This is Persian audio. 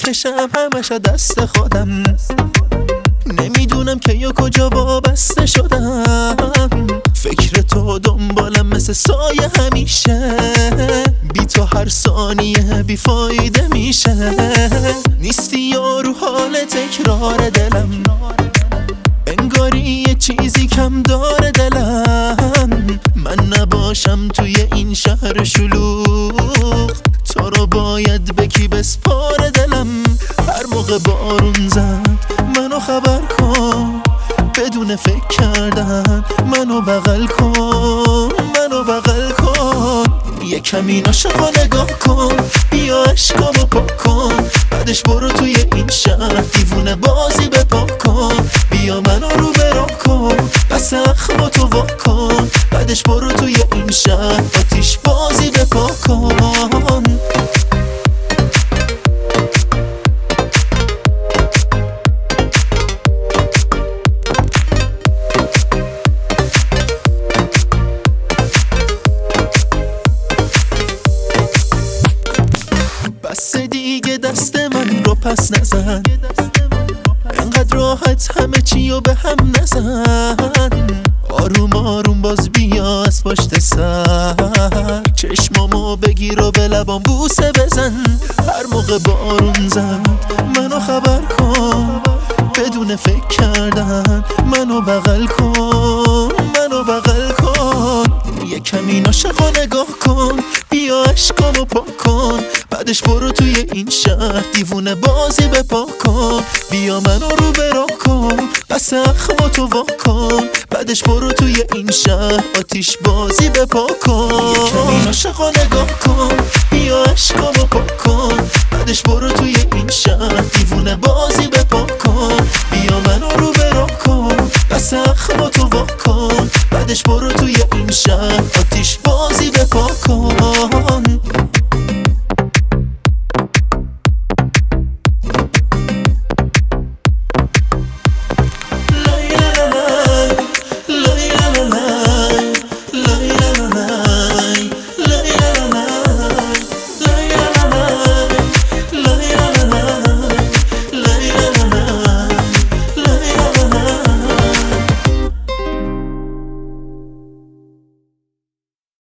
میکشم همش دست خودم، نمیدونم که یا کجا وابسته شدم. فکر تو دنبالم مثل سایه همیشه، بی تو هر ثانیه بیفایده میشه. نیستی یا رو حال تکرار دلم، انگاری یه چیزی کم داره دلم. من نباشم توی این شهر شلوغ، تو رو باید به کی بسپاره دلم. هر موقع بارون زد منو خبر کن، بدون فکر کردن منو بغل کن، منو بغل کن. یه کمی عاشقا نگاه کن، بیا عشقامو پاک کن. بعدش برو توی این شهر دیوونه بازی بپا کن. بیا منو رو برا کن، بس اخمو تو وا کن. بعدش برو توی این شهر آتیش بازی بپا کن. بس دیگه دست من رو پس نزن، انقدر راحت همه چی رو به هم نزن. آروم آروم باز بیا از پشت سر، چشمامو بگیر و به لبام بوسه بزن. هر موقع بارون زد منو خبر کن، بدون فکر کردن منو بغل کن، منو بغل کن. یه کمی عاشقا نگاه کن، بیا عشقامو پاک کن. بعدش برو توی این شهر دیوونه بازی بپا کن. بیا منو رو برا کن، بس اخمو تو وا کن. بعدش برو توی این شهر آتیش بازی بپا کن. یه کمی عاشقا نگاه کن، بیا عشقامو پاک کن. بعدش برو توی این شهر دیوونه بازی بپا کن.